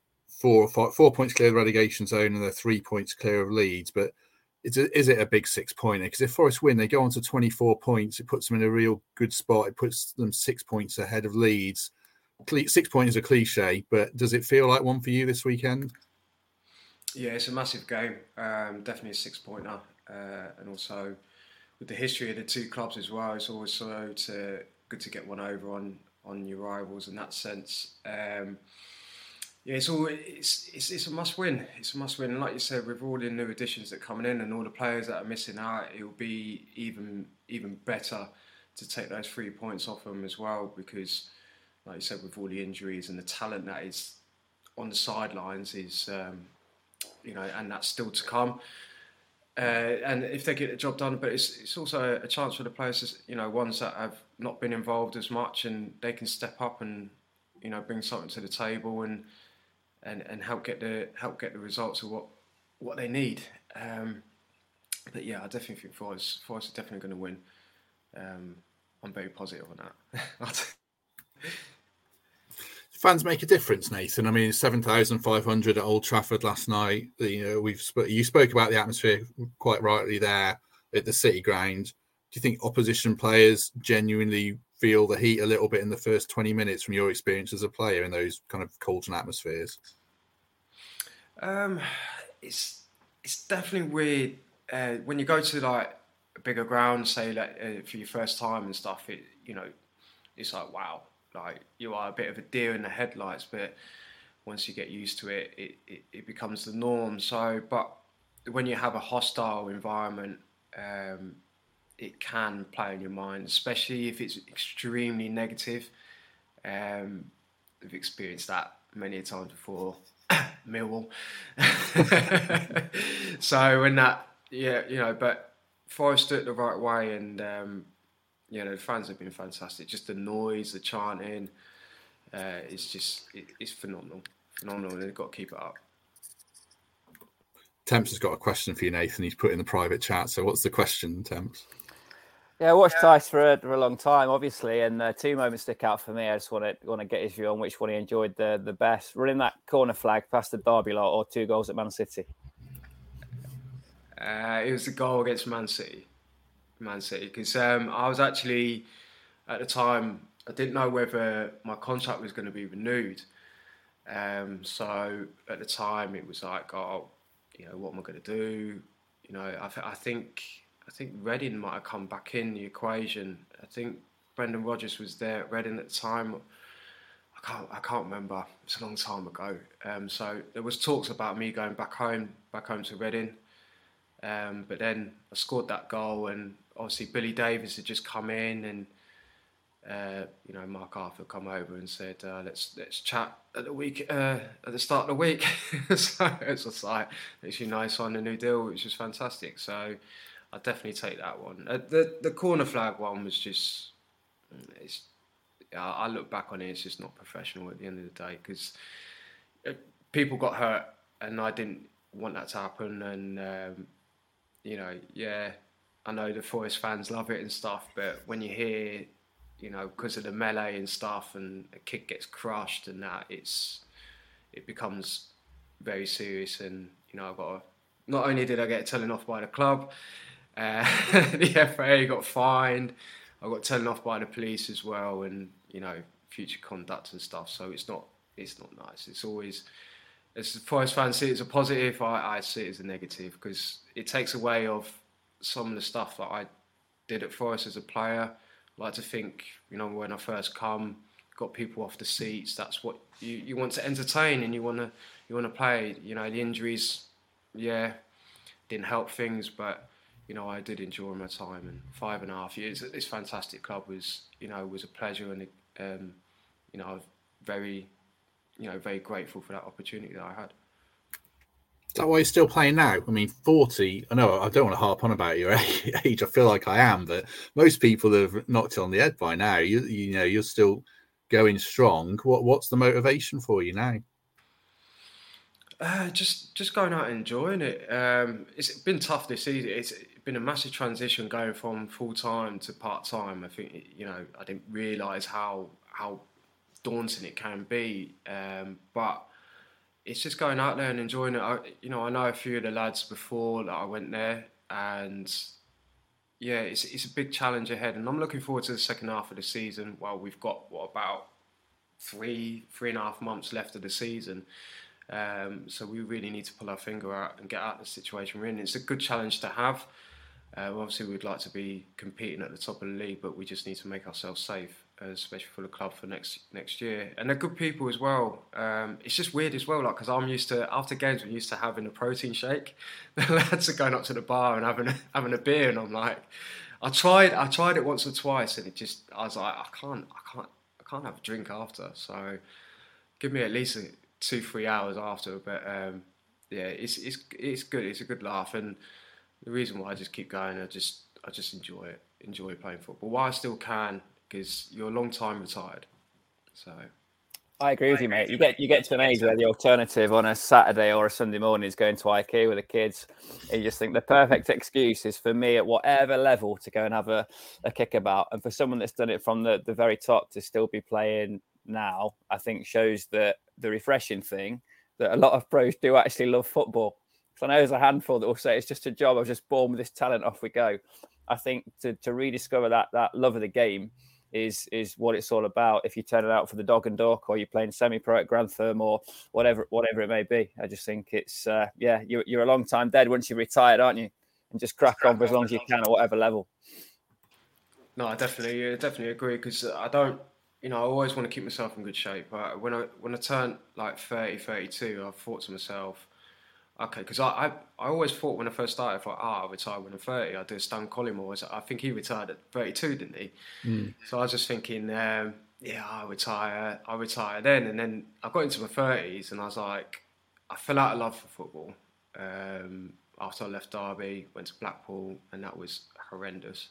B: 4 points clear of the relegation zone and they're 3 points clear of Leeds, but is it a big 6 pointer? Because if Forest win, they go on to 24 points. It puts them in a real good spot. It puts them 6 points ahead of Leeds. 6 points is a cliche, but does it feel like one for you this weekend?
D: Yeah, it's a massive game. Definitely a 6 pointer. And also with the history of the two clubs as well, it's always good to get one over on your rivals in that sense. It's a must win. It's a must win. And like you said, with all the new additions that are coming in and all the players that are missing out, it will be even better to take those 3 points off them as well, because like you said, with all the injuries and the talent that is on the sidelines is, and that's still to come. And if they get the job done, but it's also a chance for the players, ones that have not been involved as much, and they can step up and, bring something to the table and help get the results of what they need. But yeah, I definitely think Forest are definitely going to win. I'm very positive on that.
B: Fans make a difference, Nathan. I mean, 7,500 at Old Trafford last night. You spoke about the atmosphere quite rightly there at the City Ground. Do you think opposition players genuinely feel the heat a little bit in the first 20 minutes from your experience as a player in those kind of Colton atmospheres?
D: It's definitely weird when you go to like a bigger ground, say like for your first time and stuff. It's like wow. Like you are a bit of a deer in the headlights, but once you get used to it, it becomes the norm. So, but when you have a hostile environment, it can play on your mind, especially if it's extremely negative. we've experienced that many times before. Millwall. So when that, but Forest did it the right way, and the fans have been fantastic. Just the noise, the chanting, it's phenomenal, and they've got to keep it up.
B: Temps has got a question for you, Nathan. He's put in the private chat. So what's the question, Temps?
C: Yeah, I watched Tice for a long time, obviously, and two moments stick out for me. I just want to get his view on which one he enjoyed the best. Running that corner flag past the Derby lot, or 2 goals at Man City?
D: It was the goal against Man City, because I was actually, at the time, I didn't know whether my contract was going to be renewed. So at the time, it was like, what am I going to do? I think Reading might have come back in the equation. I think Brendan Rodgers was there at Reading at the time. I can't remember. It's a long time ago. So there was talks about me going back home to Reading. But then I scored that goal, and obviously Billy Davies had just come in, and Mark Arthur come over and said, let's chat at the start of the week. So it's just like, it's nice on the new deal, which was fantastic. So I'd definitely take that one. The corner flag one was just, I look back on it, it's just not professional at the end of the day, because people got hurt, and I didn't want that to happen. And I know the Forest fans love it and stuff, but when you hear, because of the melee and stuff, and a kick gets crushed and that, it becomes very serious. And I've got not only did I get telling off by the club, the FA got fined, I got telling off by the police as well, and future conduct and stuff. So it's not nice. It's always, as Forest fans see it as a positive, I see it as a negative, because it takes away of some of the stuff that I did at Forest as a player. I like to think, when I first come, got people off the seats. That's what you want to entertain, and you want to play. The injuries, didn't help things, but I did enjoy my time, and 5.5 years at this fantastic club was a pleasure, and I was very grateful for that opportunity that I had.
B: Is that why you're still playing now? I mean, 40, I know I don't want to harp on about your age. I feel like I am, but most people have knocked it on the head by now. You're still going strong. What's the motivation for you now?
D: Just going out and enjoying it. It's been tough this season. It's been a massive transition going from full-time to part-time. I think, I didn't realise how daunting it can be. But it's just going out there and enjoying it. I know a few of the lads before that I went there, and it's a big challenge ahead, and I'm looking forward to the second half of the season. Well, we've got about 3.5 months left of the season, so we really need to pull our finger out and get out of the situation we're in. It's a good challenge to have. Obviously, we'd like to be competing at the top of the league, but we just need to make ourselves safe, especially for the club for next year. And they're good people as well. It's just weird as well, because I'm used to, after games, I'm used to having a protein shake. The lads are going up to the bar and having a beer, and I'm like, I tried it once or twice, and I was like, I can't have a drink after. So give me at least 2-3 hours after. But it's good. It's a good laugh, and the reason why I just keep going, I just enjoy playing football while I still can, because you're a long time retired. So
C: I agree with you, mate. You get to an age where the alternative on a Saturday or a Sunday morning is going to IKEA with the kids. And you just think the perfect excuse is for me at whatever level to go and have a kickabout. And for someone that's done it from the very top to still be playing now, I think shows that the refreshing thing that a lot of pros do actually love football. So I know there's a handful that will say it's just a job. I was just born with this talent. Off we go. I think to rediscover that love of the game is what it's all about. If you turn it out for the dog and duck, or you're playing semi-pro at Grantham, or whatever it may be, I just think it's you're a long time dead once you're retired, aren't you? And just crack on for as long as you can at whatever level.
D: No, I definitely agree, because I don't. I always want to keep myself in good shape. But when I turned like 30, 32, I thought to myself, okay, because I always thought when I first started, I thought, I'll retire when I'm 30. I'll do Stan Collymore. I think he retired at 32, didn't he? Mm. So I was just thinking, I'll retire then. And then I got into my 30s and I was like, I fell out of love for football. After I left Derby, went to Blackpool, and that was horrendous.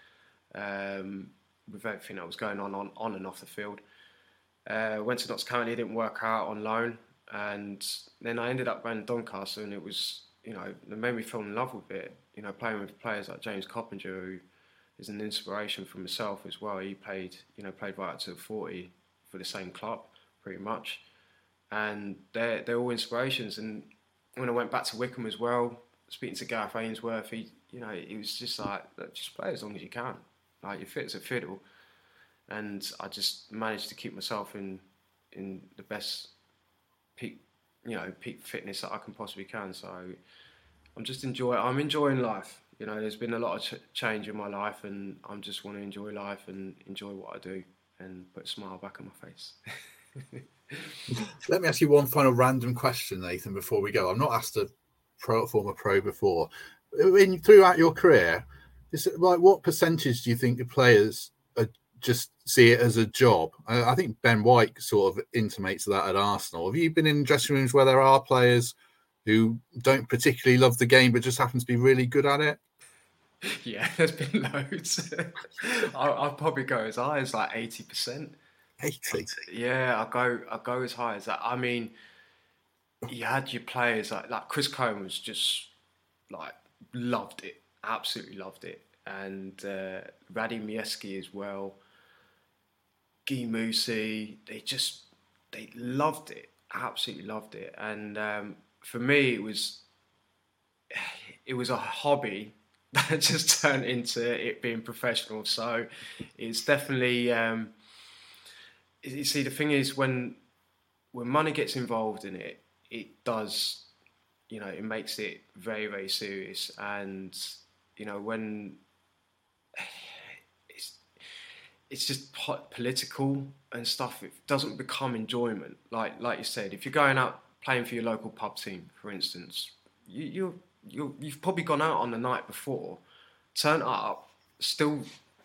D: With everything that was going on and off the field. Went to Notts County, didn't work out on loan. And then I ended up going to Doncaster, and it was, it made me fall in love with it. Playing with players like James Coppinger, who is an inspiration for myself as well. He played right up to 40 for the same club, pretty much. And they're all inspirations. And when I went back to Wycombe as well, speaking to Gareth Ainsworth, he was just like, just play as long as you can. Like, you're fit as a fiddle. And I just managed to keep myself in the best peak fitness that I can possibly can. So I'm enjoying life. There's been a lot of change in my life, and I just want to enjoy life and enjoy what I do and put a smile back on my face.
B: Let me ask you one final random question, Nathan, before we go. I've not asked a former pro before. Throughout your career, what percentage do you think the players just see it as a job? I think Ben White sort of intimates that at Arsenal. Have you been in dressing rooms where there are players who don't particularly love the game but just happen to be really good at it?
D: Yeah, there's been loads. I'll probably go as high as like 80%.
B: 80?
D: Yeah, I go as high as that. I mean, you had your players like Chris Cohen was just like loved it, absolutely loved it, and Radi Miejski as well. Guy Moussi, they loved it, absolutely loved it. And for me, it was a hobby that just turned into it being professional. So it's definitely, you see, the thing is when money gets involved in it, it does, it makes it very, very serious. And, when it's just political and stuff, it doesn't become enjoyment. Like you said, if you're going out playing for your local pub team, for instance, you've probably gone out on the night before, turned up, still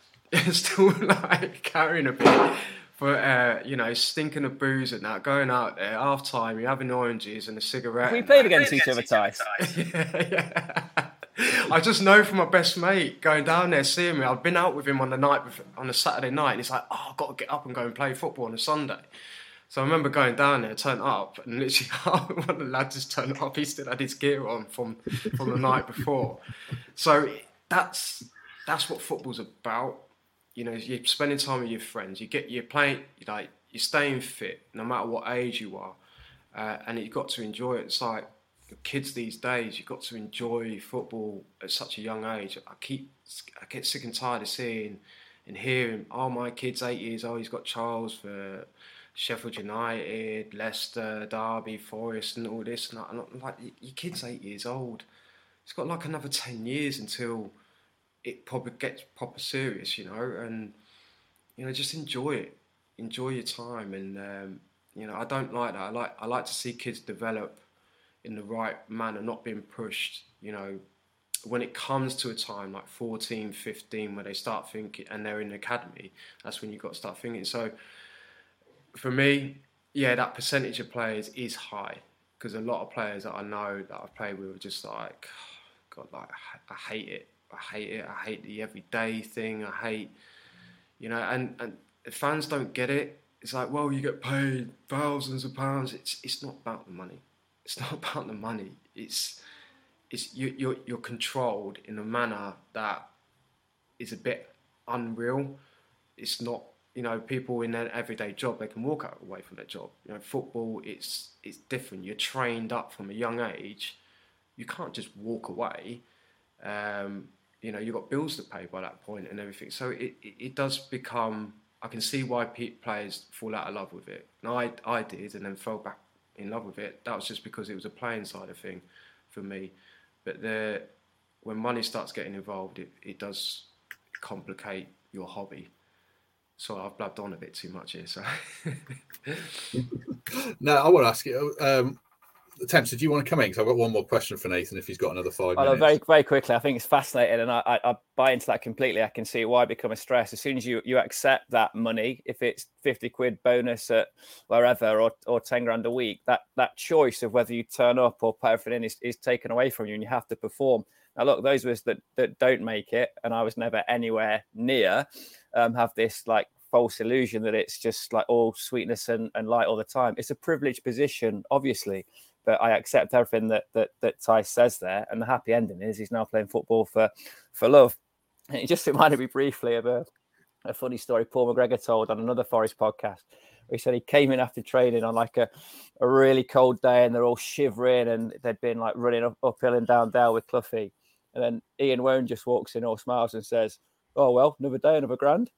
D: like carrying a bit for stinking of booze and that, going out there, half time, you're having oranges and a cigarette.
C: We played against each other, Tice.
D: Yeah. I just know from my best mate going down there, seeing me. I've been out with him on a Saturday night, and he's like, "Oh, I've got to get up and go and play football on a Sunday." So I remember going down there, turned up, and literally one of the lads just turned up. He still had his gear on from the night before. So that's what football's about. You're spending time with your friends. You're playing, you're staying fit no matter what age you are, and you've got to enjoy it. It's like kids these days, you've got to enjoy football at such a young age. I get sick and tired of seeing and hearing, "Oh, my kid's 8 years old. He's got trials for Sheffield United, Leicester, Derby, Forest, and all this." And I'm like, your kid's 8 years old. It's got like another 10 years until it probably gets proper serious, and just enjoy it, enjoy your time, and I don't like that. I like to see kids develop in the right manner, not being pushed. When it comes to a time like 14, 15, where they start thinking, and they're in the academy, that's when you've got to start thinking. So for me, yeah, that percentage of players is high, because a lot of players that I know that I've played with are just like, God, like I hate it. I hate the everyday thing. I hate, and fans don't get it. It's like, well, you get paid thousands of pounds. It's not about the money. It's not about the money. It's you're controlled in a manner that is a bit unreal. It's not, people in their everyday job, they can walk away from their job. Football, it's different. You're trained up from a young age. You can't just walk away. You've got bills to pay by that point and everything. So it does become, I can see why players fall out of love with it. And I did, and then fell back in love with it. That was just because it was a playing side of thing for me. But when money starts getting involved, it does complicate your hobby. So I've blabbed on a bit too much here. So
B: no, I want to ask you. Temps, did you want to come in? Because I've got one more question for Nathan if he's got another 5 minutes.
C: Very, very quickly. I think it's fascinating, and I buy into that completely. I can see why it become a stress. As soon as you accept that money, if it's 50 quid bonus at wherever or 10 grand a week, that choice of whether you turn up or put everything in is taken away from you, and you have to perform. Now, look, those of us that don't make it, and I was never anywhere near, have this like false illusion that it's just like all sweetness and light all the time. It's a privileged position, obviously. But I accept everything that Ty says there, and the happy ending is he's now playing football for love. And it just reminded me briefly of a funny story Paul McGregor told on another Forest podcast, where he said he came in after training on like a really cold day, and they're all shivering, and they'd been like running uphill and down Dale with Cloughie, and then Ian Wone just walks in, all smiles, and says, "Oh well, another day, another grand."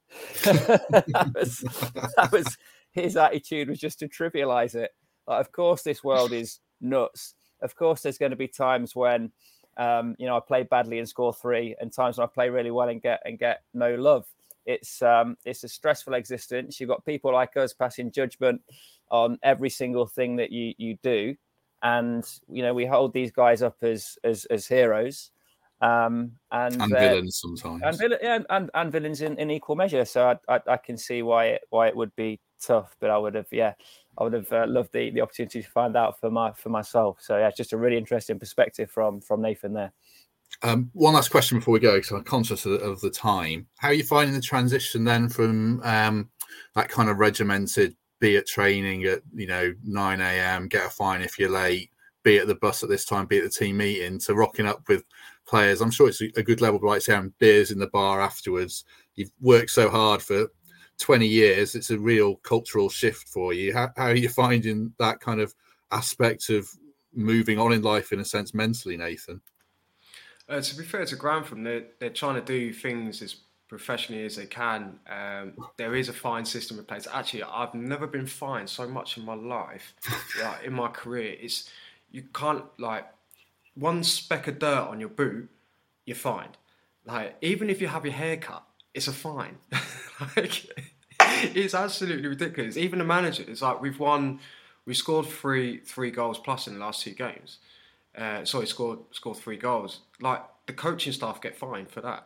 C: that was his attitude, was just to trivialize it. Like, of course, this world is nuts. Of course, there's going to be times when, I play badly and score 3, and times when I play really well and get no love. It's a stressful existence. You've got people like us passing judgment on every single thing that you do, and we hold these guys up as heroes, and
B: villains sometimes,
C: and villains in equal measure. So I can see why it would be tough, but I would have loved the opportunity to find out for myself. So yeah, it's just a really interesting perspective from Nathan there.
B: One last question before we go, because I'm conscious of the time. How are you finding the transition then from that kind of regimented, be at training at 9 a.m, get a fine if you're late, be at the bus at this time, be at the team meeting, to rocking up with players? I'm sure it's a good level, but like saying beers in the bar afterwards. You've worked so hard for 20 years. It's a real cultural shift for you. How are you finding that kind of aspect of moving on in life, in a sense, mentally, Nathan?
D: To be fair to Grantham, they're trying to do things as professionally as they can. There is a fine system in place. Actually, I've never been fined so much in my life, like in my career. You can't, like, one speck of dirt on your boot, you're fined. Like, even if you have your hair cut, it's a fine. Like, it's absolutely ridiculous. Even the manager, it's like we scored three goals plus in the last 2 games. Scored 3 goals. Like, the coaching staff get fined for that.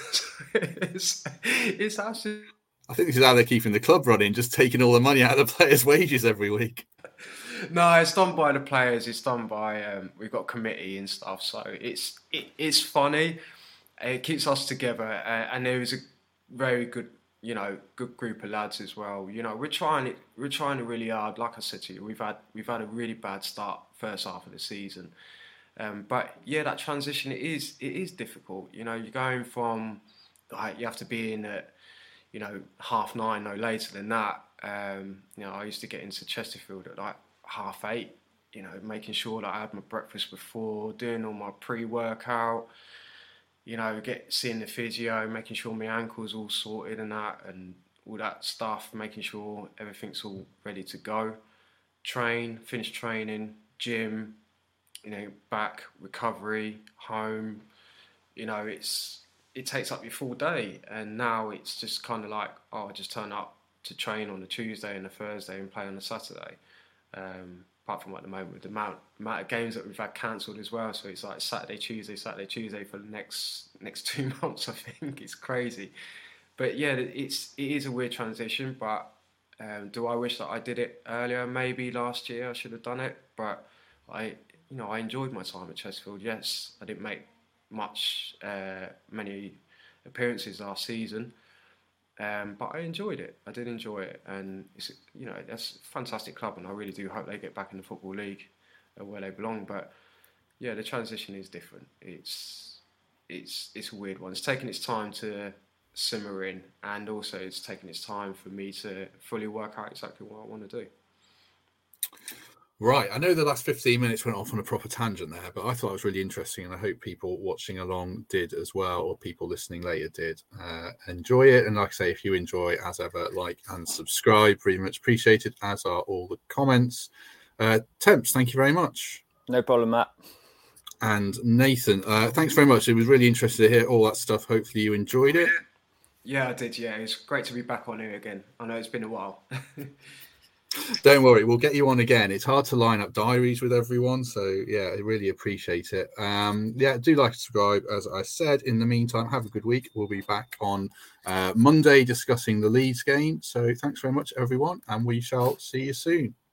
D: it's absolutely.
B: I think this is how they're keeping the club running, just taking all the money out of the players' wages every week.
D: No, it's done by the players. It's done by we've got a committee and stuff. So it's funny. It keeps us together, and there is a very good group of lads as well. We're trying really hard. Like I said to you, we've had a really bad start first half of the season, but yeah, that transition it is difficult. You're going from, like, you have to be in at 9:30, no later than that. I used to get into Chesterfield at like 8:30. Making sure that I had my breakfast before, doing all my pre-workout. Seeing the physio, making sure my ankle's all sorted and that, and all that stuff, making sure everything's all ready to go. Finish training, gym, back, recovery, home. It takes up your full day, and now it's just kind of like, I just turn up to train on a Tuesday and a Thursday and play on a Saturday. Apart from at the moment with the amount of games that we've had cancelled as well, so it's like Saturday, Tuesday for the next 2 months. I think it's crazy, but yeah, it is a weird transition. But do I wish that I did it earlier? Maybe last year I should have done it, but I enjoyed my time at Chesterfield. Yes, I didn't make many appearances last season. But I enjoyed it. I did enjoy it, and it's that's a fantastic club, and I really do hope they get back in the Football League where they belong. But yeah, the transition is different. It's a weird one. It's taken its time to simmer in, and also it's taken its time for me to fully work out exactly what I want to do.
B: Right. I know the last 15 minutes went off on a proper tangent there, but I thought it was really interesting, and I hope people watching along did as well, or people listening later did enjoy it. And like I say, if you enjoy, as ever, like and subscribe. Pretty much appreciated, as are all the comments. Temps, thank you very much.
C: No problem, Matt.
B: And Nathan, thanks very much. It was really interesting to hear all that stuff. Hopefully you enjoyed it.
D: Yeah, I did. Yeah, it's great to be back on here again. I know it's been a while.
B: Don't worry, we'll get you on again. It's hard to line up diaries with everyone, so yeah, I really appreciate it. Do like and subscribe, as I said. In the meantime, have a good week. We'll be back on Monday discussing the Leeds game. So thanks very much, everyone, and we shall see you soon.